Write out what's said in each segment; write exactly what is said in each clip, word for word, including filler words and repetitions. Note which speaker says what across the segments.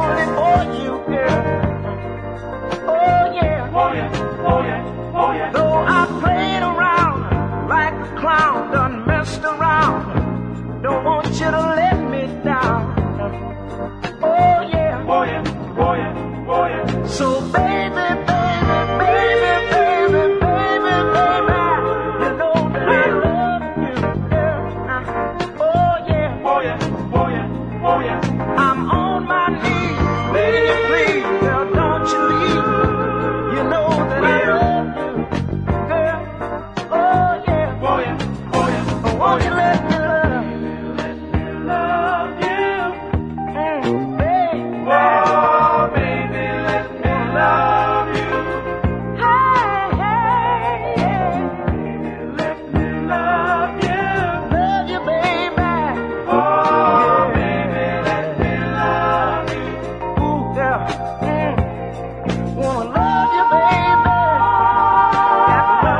Speaker 1: only for you, girl. Oh yeah,
Speaker 2: Oh yeah, oh yeah, oh yeah.
Speaker 1: though I played around like a clown, done messed around, don't want you to let me down. Oh yeah,
Speaker 2: Oh yeah, oh yeah, oh yeah.
Speaker 1: so baby, baby, baby, baby, baby, baby, you know that I love you, girl. Oh yeah,
Speaker 2: Oh yeah, oh yeah, oh yeah.
Speaker 1: I'm on my knees, please, please, girl, don't you leave. You know that I love you, girl. Oh yeah,
Speaker 2: Oh yeah, oh yeah.
Speaker 1: oh, won't you let me love you,
Speaker 2: Love you.
Speaker 1: mm, baby.
Speaker 2: Oh, baby, let me love you.
Speaker 1: Hey, hey, hey,
Speaker 2: Let me love you.
Speaker 1: love you, baby.
Speaker 2: Oh, baby, let me love you.
Speaker 1: Ooh, girl, mm, wanna love you, baby. Got to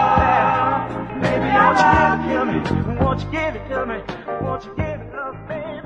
Speaker 1: love you, baby. Baby, won't you give it to me? Won't you give it to me? Won't you give it up, baby?